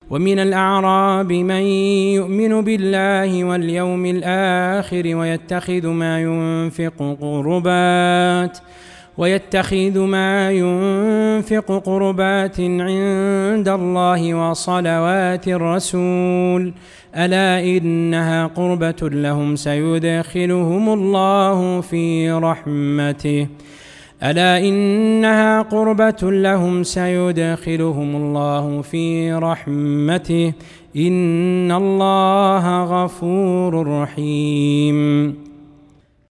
ومن الأعراب من يؤمن بالله واليوم الآخر ويتخذ ما ينفق قربات عند الله وصلوات الرسول ألا إنها قربة لهم سيدخلهم الله في رحمته إن الله غفور رحيم.